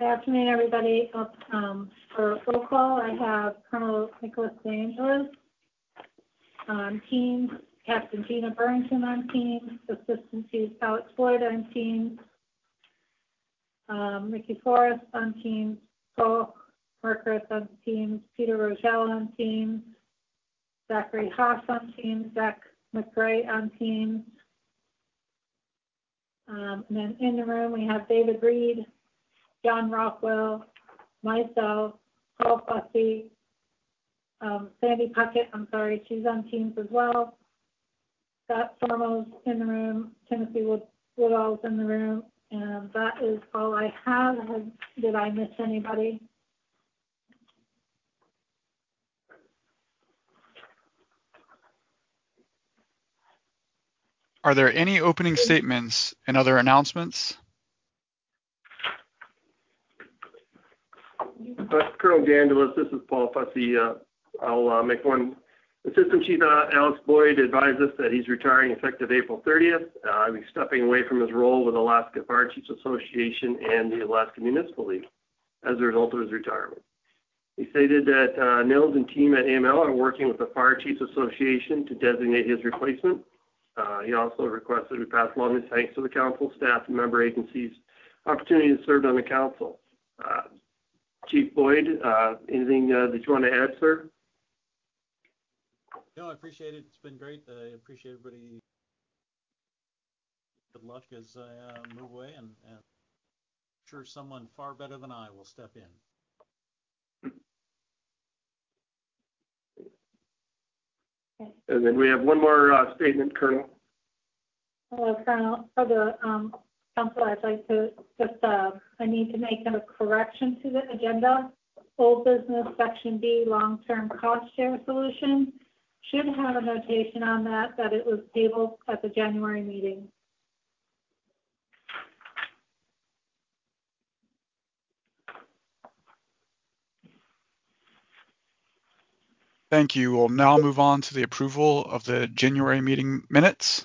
Good afternoon, everybody. For roll call, I have Colonel Nicholas DeAngelis on Teams, Captain Gina Burrington on Teams, Assistant Chief Alex Floyd on Teams, Mickey Forrest on Teams, Paul Merkers on Teams, Peter Rogel on Teams, Zachary Haas on Teams, Zach McRae on Teams. And then in the room, we have David Reed, John Rockwell, myself, Paul Fussy, Sandy Puckett, she's on Teams as well. Scott Formos in the room, Timothy Woodall's in the room, and that is all I have. Did I miss anybody? Are there any opening statements and other announcements? Colonel DeAngelis, this is Paul Fussy. I'll make one. Assistant Chief Alex Boyd advised us that he's retiring effective April 30th. He's stepping away from his role with Alaska Fire Chiefs Association and the Alaska Municipal League as a result of his retirement. He stated that Nils and team at AML are working with the Fire Chiefs Association to designate his replacement. He also requested we pass along his thanks to the council, staff, and member agencies' opportunity to serve on the council. Chief Boyd, anything that you want to add, sir? No, I appreciate it. It's been great. I appreciate everybody. Good luck as I move away, and I'm sure someone far better than I will step in. And then we have one more statement, Colonel. Hello, Colonel. For the council, I'd like to just, I need to make a correction to the agenda. Old business, section B, long-term cost share solution, should have a notation on that it was tabled at the January meeting. Thank you. We'll now move on to the approval of the January meeting minutes.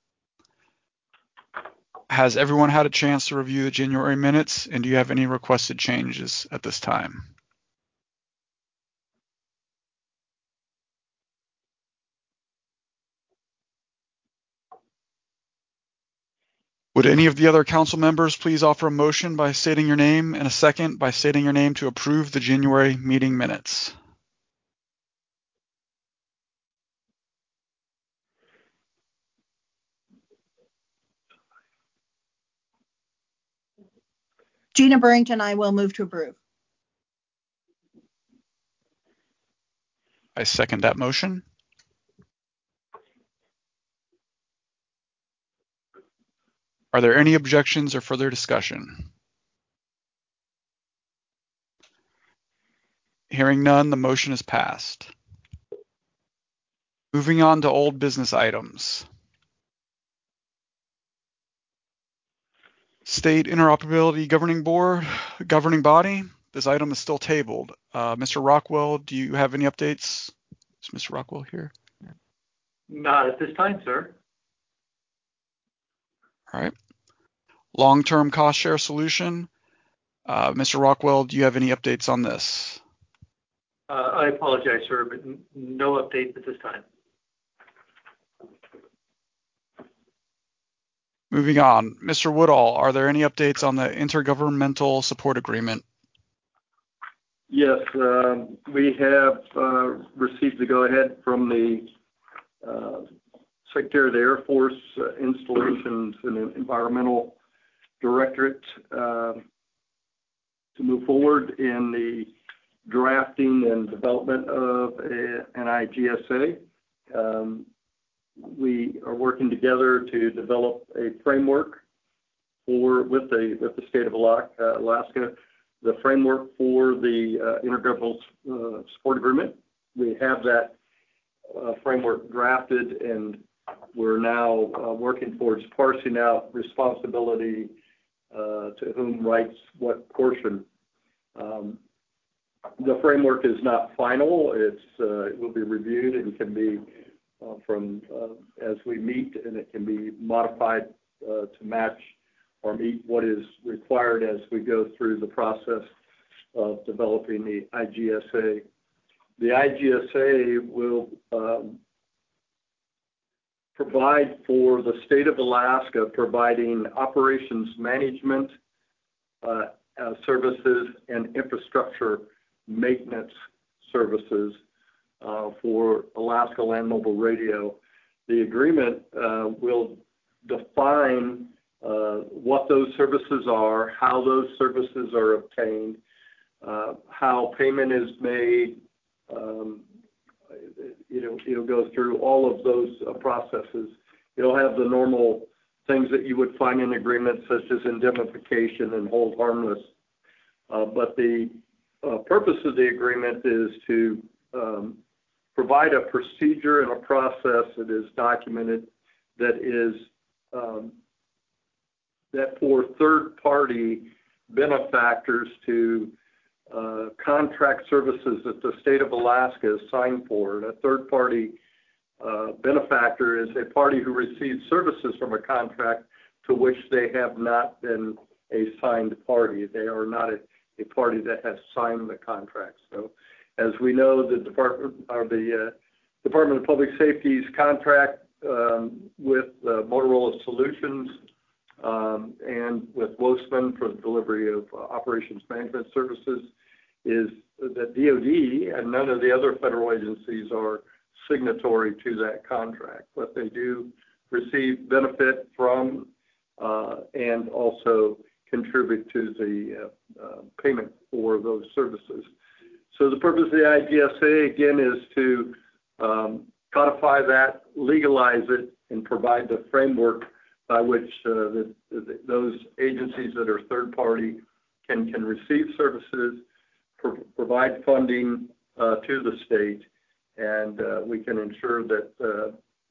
Has everyone had a chance to review the January minutes, and do you have any requested changes at this time? Would any of the other council members please offer a motion by stating your name and a second by stating your name to approve the January meeting minutes? Gina Burrington, I will move to approve. I second that motion. Are there any objections or further discussion? Hearing none, the motion is passed. Moving on to old business items. State Interoperability Governing Body. This item is still tabled. Mr. Rockwell, do you have any updates? Is Mr. Rockwell here? Not at this time, sir. All right. Long-term cost share solution. Mr. Rockwell, do you have any updates on this? I apologize, sir, but no updates at this time. Moving on. Mr. Woodall, are there any updates on the Intergovernmental Support Agreement? Yes, we have received the go-ahead from the Secretary of the Air Force Installations and Environmental Directorate to move forward in the drafting and development of an IGSA. We are working together to develop a framework with the state of Alaska, the framework for the Intergovernmental Support Agreement. We have that framework drafted, and we're now working towards parsing out responsibility to whom writes what portion. The framework is not final. It will be reviewed and can be as we meet, and it can be modified to match or meet what is required as we go through the process of developing the IGSA. The IGSA will provide for the state of Alaska, providing operations management services and infrastructure maintenance services for Alaska Land Mobile Radio. The agreement will define what those services are, how those services are obtained, how payment is made. It'll go through all of those processes. It'll have the normal things that you would find in agreements, such as indemnification and hold harmless. But the purpose of the agreement is to provide a procedure and a process that is documented, that is that for third-party benefactors to contract services that the state of Alaska is signed for. And a third-party benefactor is a party who receives services from a contract to which they have not been a signed party. They are not a party that has signed the contract. So, as we know, the Department of Public Safety's contract with Motorola Solutions and with Wosman for the delivery of operations management services is that DoD and none of the other federal agencies are signatory to that contract, but they do receive benefit from and also contribute to the payment for those services. So the purpose of the IGSA, again, is to codify that, legalize it, and provide the framework by which those agencies that are third party can receive services, provide funding to the state, and we can ensure that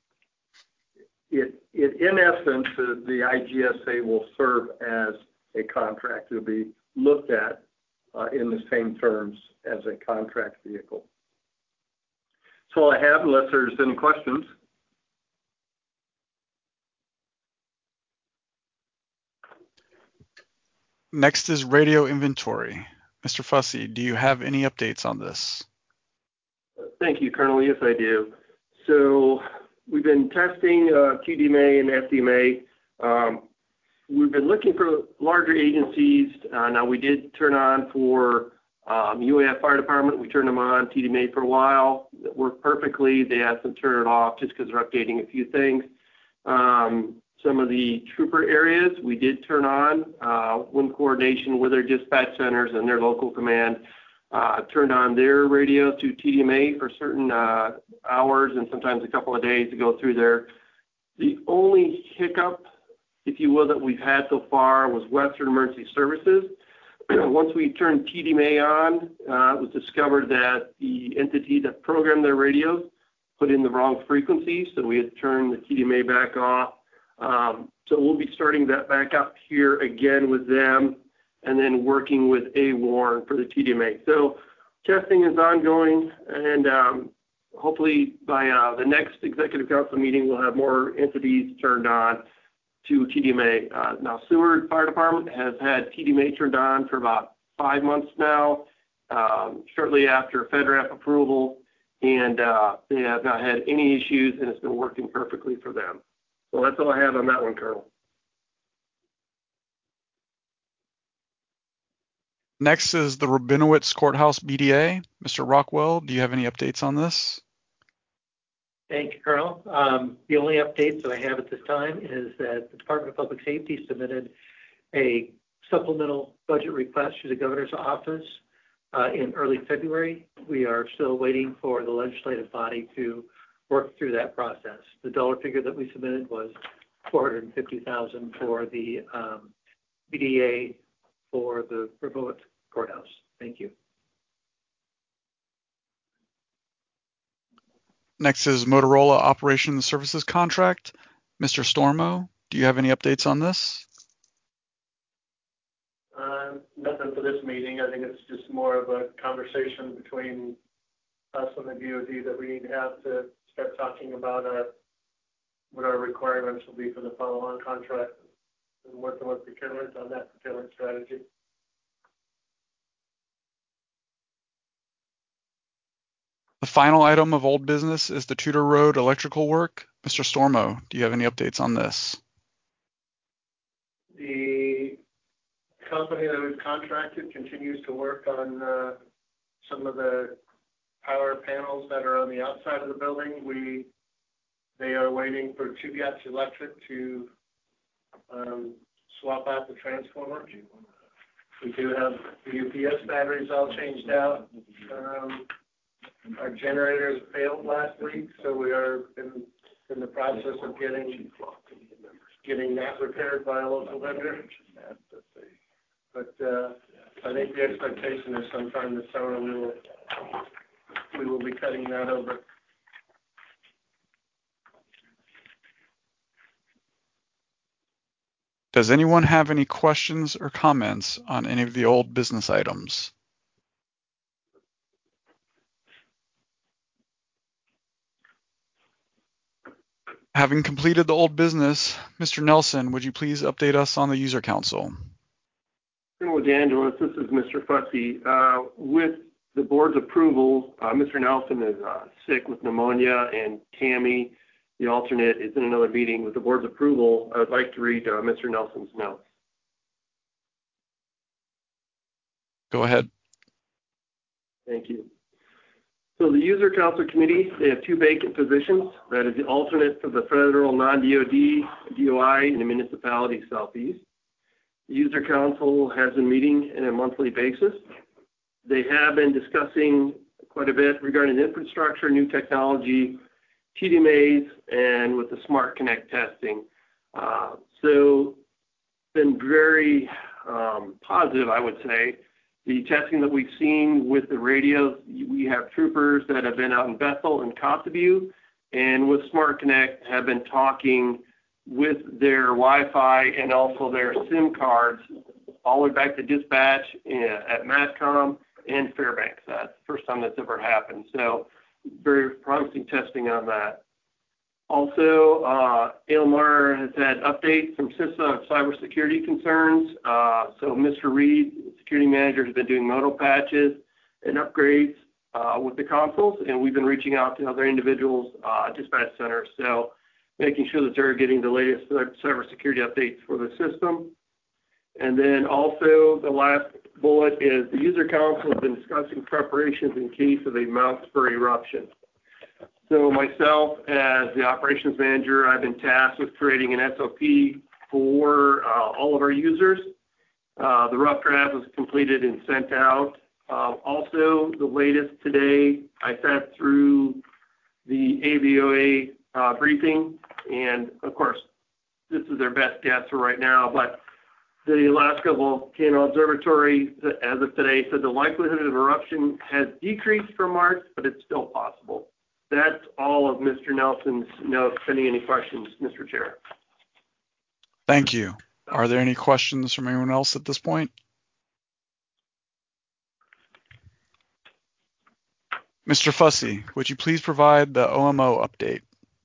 in essence, the IGSA will serve as a contract. It will be looked at in the same terms as a contract vehicle. That's all I have, unless there's any questions. Next is radio inventory. Mr. Fussy, do you have any updates on this? Thank you, Colonel. Yes, I do. So we've been testing TDMA and FDMA. We've been looking for larger agencies. Now, we did turn on for UAF Fire Department. We turned them on, TDMA for a while. It worked perfectly. They asked them to turn it off just because they're updating a few things. Some of the trooper areas we did turn on in coordination with their dispatch centers and their local command, turned on their radios to TDMA for certain hours and sometimes a couple of days to go through there. The only hiccup, if you will, that we've had so far was Western Emergency Services. Once we turned TDMA on, it was discovered that the entity that programmed their radios put in the wrong frequency, so we had to turn the TDMA back off. So we'll be starting that back up here again with them and then working with AWARN for the TDMA. So testing is ongoing, and hopefully by the next Executive Council meeting, we'll have more entities turned on to TDMA. Now, Seward Fire Department has had TDMA turned on for about 5 months now, shortly after FedRAMP approval, and they have not had any issues, and it's been working perfectly for them. So that's all I have on that one, Colonel. Next is the Rabinowitz Courthouse BDA. Mr. Rockwell, do you have any updates on this? Thank you, Colonel. The only updates that I have at this time is that the Department of Public Safety submitted a supplemental budget request to the governor's office in early February. We are still waiting for the legislative body to work through that process. The dollar figure that we submitted was $450,000 for the BDA for the Rabinowitz Courthouse. Thank you. Next is Motorola Operations Services Contract. Mr. Stormo, do you have any updates on this? Nothing for this meeting. I think it's just more of a conversation between us and the DoD that we need to have to start talking about what our requirements will be for the follow-on contract. and working with procurement on that procurement strategy. The final item of old business is the Tudor Road electrical work. Mr. Stormo, do you have any updates on this? The company that we've contracted continues to work on some of the power panels that are on the outside of the building. They are waiting for Two Gaps Electric to swap out the transformer. We do have the UPS batteries all changed out. Our generators failed last week, so we are in the process of getting that repaired by a local vendor. But I think the expectation is sometime this summer we will be cutting that over. Does anyone have any questions or comments on any of the old business items? Having completed the old business, Mr. Nelson, would you please update us on the user council? Colonel DeAngelis, this is Mr. Fussy. With the board's approval, Mr. Nelson is sick with pneumonia, and Tammy, the alternate, is in another meeting. With the board's approval, I would like to read Mr. Nelson's notes. Go ahead. Thank you. So the User Council Committee, they have 2 vacant positions. That is the alternate for the federal non-DOD, DOI, and the municipality Southeast. The User Council has been meeting on a monthly basis. They have been discussing quite a bit regarding infrastructure, new technology, TDMAs, and with the Smart Connect testing. So been very positive, I would say. The testing that we've seen with the radios, we have troopers that have been out in Bethel and Cotteview, and with Smart Connect have been talking with their Wi-Fi and also their SIM cards all the way back to dispatch at MATCOM and Fairbanks. That's the first time that's ever happened. So very promising testing on that. Also, ALMAR has had updates from CISA on cybersecurity concerns. So Mr. Reed, the security manager, has been doing modal patches and upgrades with the consoles, and we've been reaching out to other individuals, dispatch centers, so making sure that they're getting the latest cybersecurity updates for the system. And then also the last bullet is the User Council has been discussing preparations in case of a Mount Spur eruption. So myself, as the operations manager, I've been tasked with creating an SOP for all of our users. The rough draft was completed and sent out. Also, the latest today, I sat through the AVOA briefing, and of course, this is their best guess for right now, but the Alaska Volcano Observatory, as of today, said the likelihood of eruption has decreased from March, but it's still possible. That's all of Mr. Nelson's notes. Any questions, Mr. Chair? Thank you. Are there any questions from anyone else at this point? Mr. Fussy, would you please provide the OMO update?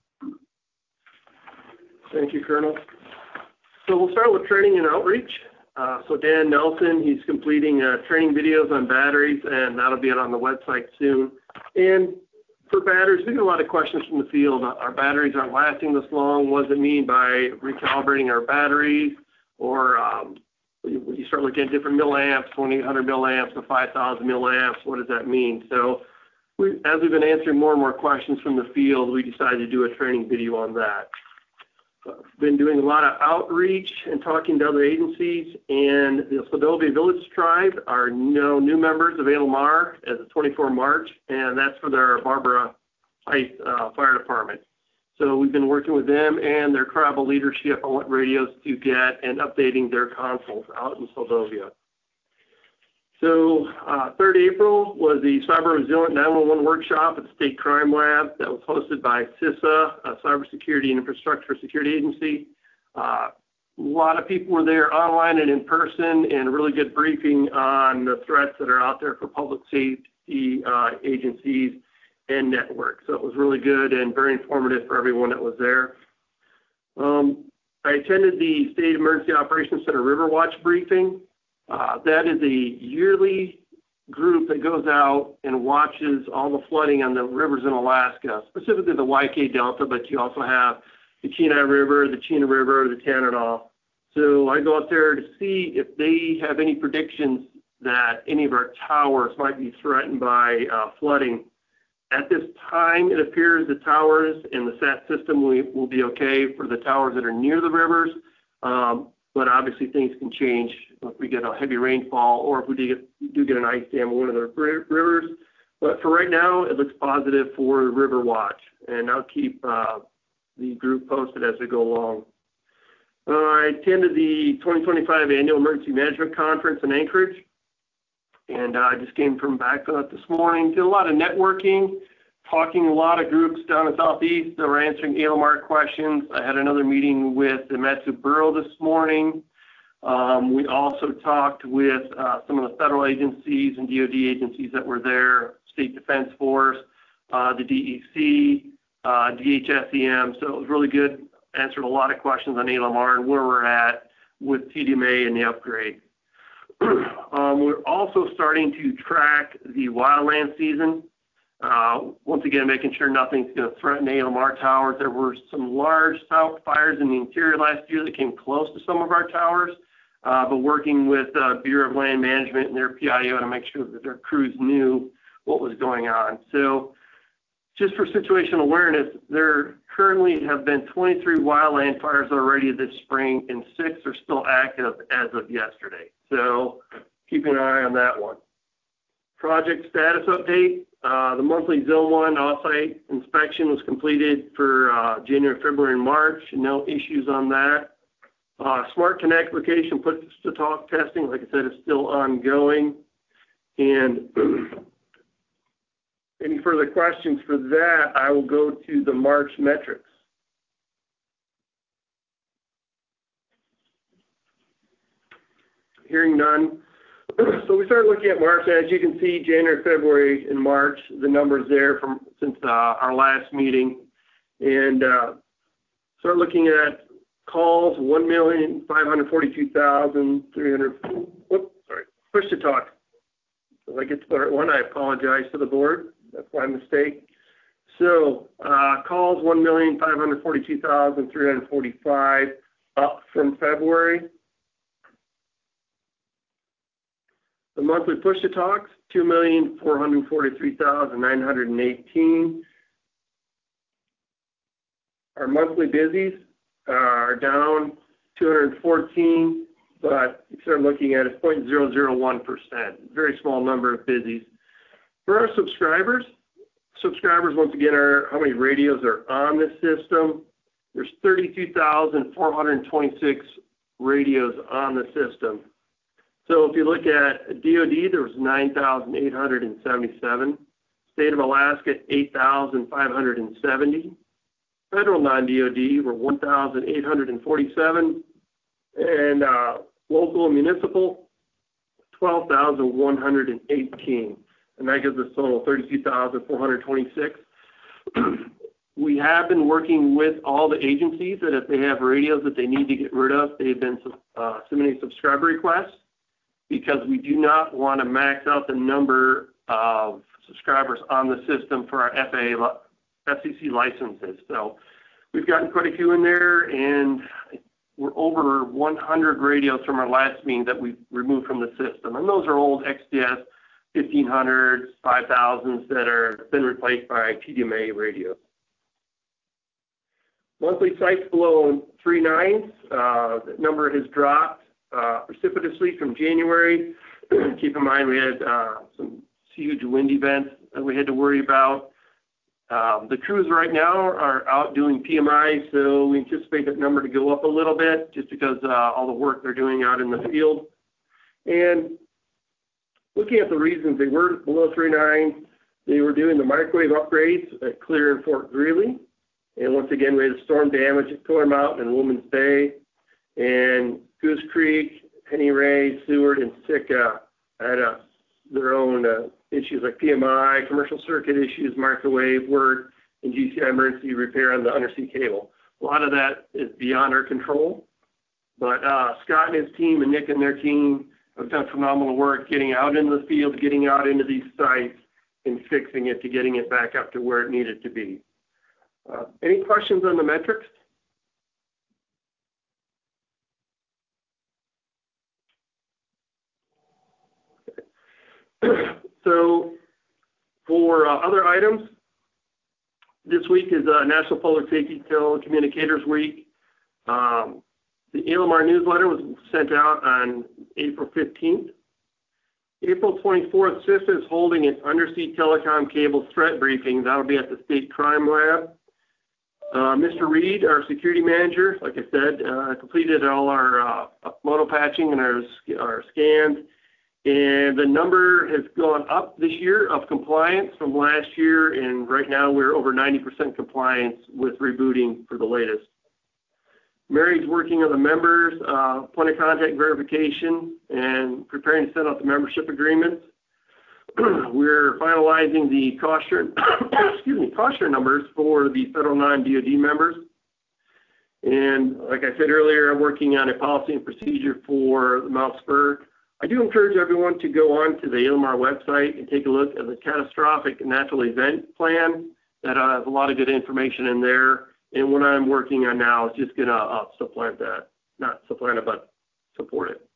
Thank you, Colonel. So we'll start with training and outreach. So Dan Nelson, he's completing training videos on batteries, and that'll be on the website soon. And for batteries, we get a lot of questions from the field. Our batteries aren't lasting this long. What does it mean by recalibrating our batteries? Or when you start looking at different milliamps, 2800 milliamps to 5000 milliamps, what does that mean? So as we've been answering more and more questions from the field, we decided to do a training video on that. Been doing a lot of outreach and talking to other agencies, and the Seldovia Village Tribe are new members of ALMAR as of 24 March, and that's for their Barbara Heights Fire Department. So we've been working with them and their tribal leadership on what radios to get and updating their consoles out in Seldovia. So 3rd April was the Cyber Resilient 911 workshop at the State Crime Lab that was hosted by CISA, a Cybersecurity and Infrastructure Security Agency. A lot of people were there online and in person, and a really good briefing on the threats that are out there for public safety agencies and networks. So it was really good and very informative for everyone that was there. I attended the State Emergency Operations Center Riverwatch briefing. That is a yearly group that goes out and watches all the flooding on the rivers in Alaska, specifically the YK Delta, but you also have the Kenai River, the Chena River, the Tanana. So I go out there to see if they have any predictions that any of our towers might be threatened by flooding. At this time, it appears the towers and the SAT system will be okay for the towers that are near the rivers, but obviously things can change if we get a heavy rainfall or if we do get an ice dam in one of the rivers. But for right now, it looks positive for River Watch, and I'll keep the group posted as we go along. I attended the 2025 Annual Emergency Management Conference in Anchorage, and I just came from back from that this morning. Did a lot of networking, talking to a lot of groups down in Southeast that were answering ALMR questions. I had another meeting with the Matsu Borough this morning. We also talked with some of the federal agencies and DoD agencies that were there, State Defense Force, the DEC, DHSEM. So it was really good. Answered a lot of questions on ALMR and where we're at with TDMA and the upgrade. We're also starting to track the wildland season. Once again, making sure nothing's going to threaten ALMR towers. There were some large fires in the interior last year that came close to some of our towers, but working with Bureau of Land Management and their PIO to make sure that their crews knew what was going on. So just for situational awareness, there currently have been 23 wildland fires already this spring, and 6 are still active as of yesterday. So keeping an eye on that one. Project status update. The monthly Zone 1 offsite inspection was completed for January, February, and March. No issues on that. Smart Connect location push-to-talk testing, like I said, is still ongoing. And any further questions for that, I will go to the March metrics. Hearing none. So we started looking at March, and as you can see, January, February, and March, the numbers there from since our last meeting. And start looking at calls, 1,542,300. Whoops, sorry, push-to-talk. If I get to the right one, I apologize to the board. That's my mistake. So calls 1,542,345, up from February. The monthly push-to-talks, 2,443,918. Our monthly busies are down 214, but you start looking at it, 0.001%. Very small number of busies. For our subscribers once again are how many radios are on the system. There's 32,426 radios on the system. So if you look at DoD, there was 9,877. State of Alaska, 8,570. Federal non-DoD were 1,847. And local and municipal, 12,118. And that gives us a total of 32,426. We have been working with all the agencies that if they have radios that they need to get rid of, they've been submitting subscriber requests, because we do not want to max out the number of subscribers on the system for our FCC licenses. So we've gotten quite a few in there, and we're over 100 radios from our last meeting that we've removed from the system. And those are old XDS 1500s, 5000s that are been replaced by TDMA radios. Monthly sites below 3 nines, the number has dropped precipitously from January. Keep in mind we had some huge wind events that we had to worry about. The crews right now are out doing PMI, so we anticipate that number to go up a little bit just because all the work they're doing out in the field. And looking at the reasons they were below 3 nines, they were doing the microwave upgrades at Clear and Fort Greely. And once again, we had storm damage at Pillar Mountain and Woman's Bay. And Goose Creek, Penny Ray, Seward, and Sitka had their own issues like PMI, commercial circuit issues, microwave work, and GCI emergency repair on the undersea cable. A lot of that is beyond our control. But Scott and his team and Nick and their team have done phenomenal work getting out into the field, getting out into these sites, and fixing it to getting it back up to where it needed to be. Any questions on the metrics? So for other items, this week is National Public Safety Telecommunicators Week. The ALMR newsletter was sent out on April 15th. April 24th, CISA is holding an undersea telecom cable threat briefing. That'll be at the State Crime Lab. Mr. Reed, our security manager, like I said, completed all our mono patching and our scans. And the number has gone up this year of compliance from last year. And right now we're over 90% compliance with rebooting for the latest. Mary's working on the members, point of contact verification, and preparing to send out the membership agreements. We're finalizing the cost share numbers for the federal non-DoD members. And like I said earlier, I'm working on a policy and procedure for the Mount Spur. I do encourage everyone to go on to the ALMR website and take a look at the catastrophic natural event plan. That has a lot of good information in there. And what I'm working on now is just going to supplant that. Not supplant it, but support it.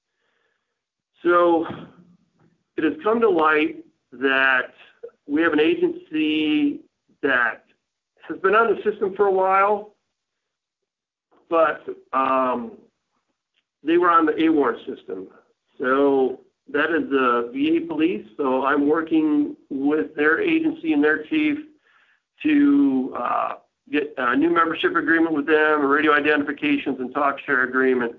So it has come to light that we have an agency that has been on the system for a while, but they were on the AWARN system. So that is the VA police. So I'm working with their agency and their chief to get a new membership agreement with them, radio identifications, and talk share agreements.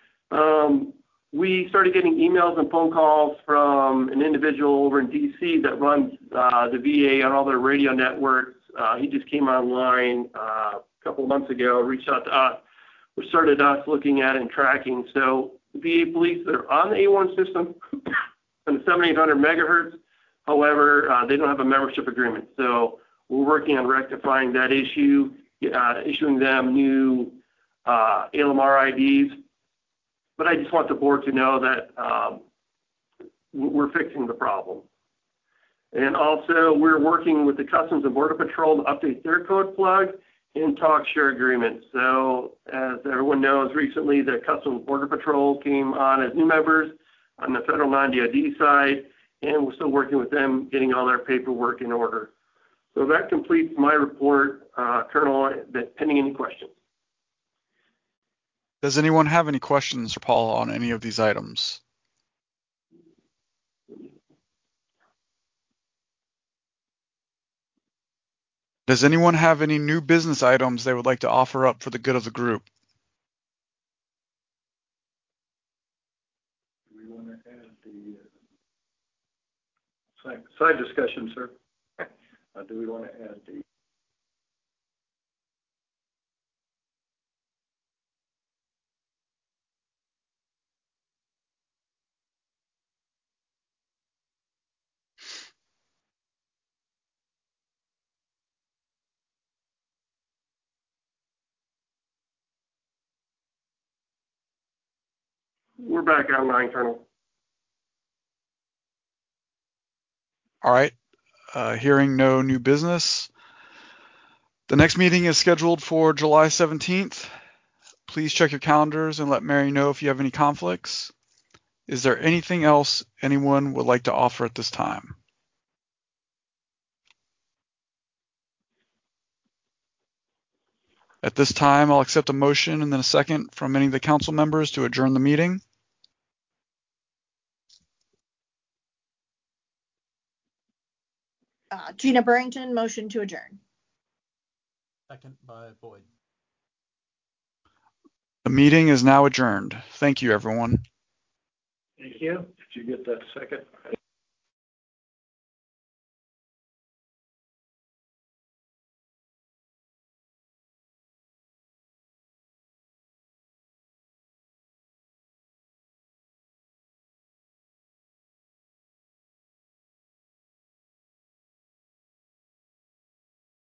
We started getting emails and phone calls from an individual over in DC that runs the VA on all their radio networks. He just came online a couple of months ago, reached out to us, which started us looking at it and tracking. So the VA police, they're on the A1 system on the 7800 megahertz. However, they don't have a membership agreement. So we're working on rectifying that issue, issuing them new ALMR IDs. But I just want the board to know that we're fixing the problem. And also, we're working with the Customs and Border Patrol to update their code plug and talk share agreements. So as everyone knows, recently the Customs and Border Patrol came on as new members on the federal non-DoD side, and we're still working with them, getting all their paperwork in order. So that completes my report, Colonel, pending any questions. Does anyone have any questions for Paul on any of these items? Does anyone have any new business items they would like to offer up for the good of the group? Do we want to add the side discussion, sir? Do we want to add the We're back online, Colonel. All right. Hearing no new business. The next meeting is scheduled for July 17th. Please check your calendars and let Mary know if you have any conflicts. Is there anything else anyone would like to offer at this time? At this time, I'll accept a motion and then a second from any of the council members to adjourn the meeting. Gina Burrington, motion to adjourn. Second by Boyd. The meeting is now adjourned. Thank you, everyone. Thank you. Did you get that second?